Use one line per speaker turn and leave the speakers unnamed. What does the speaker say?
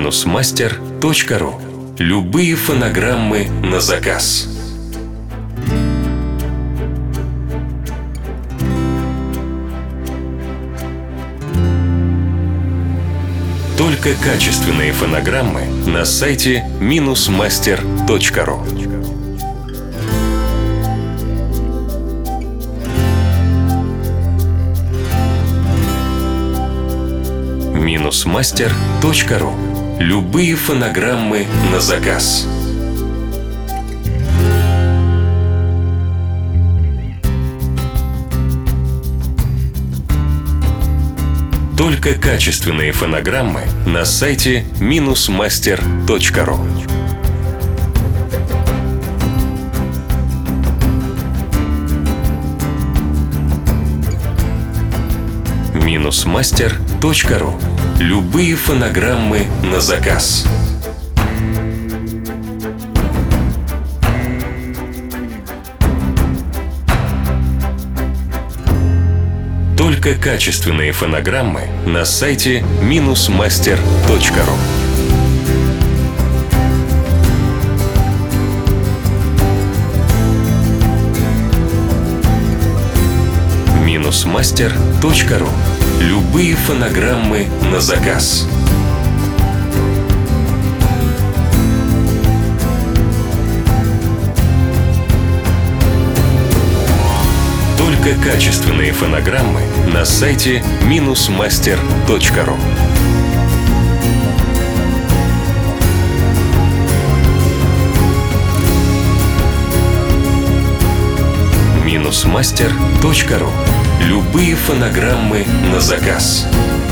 Минусмастер.ру. Любые фонограммы на заказ. Только качественные фонограммы на сайте Минусмастер.ру. Минусмастер.ру. Любые фонограммы на заказ. Только качественные фонограммы на сайте Минусмастер.ру. Минусмастер.ру. Любые фонограммы на заказ. Только качественные фонограммы на сайте Минусмастер.ру. Минусмастер.ру. Любые фонограммы на заказ. Только качественные фонограммы на сайте Минусмастер.ру. Минусмастер.ру. Любые фонограммы на заказ.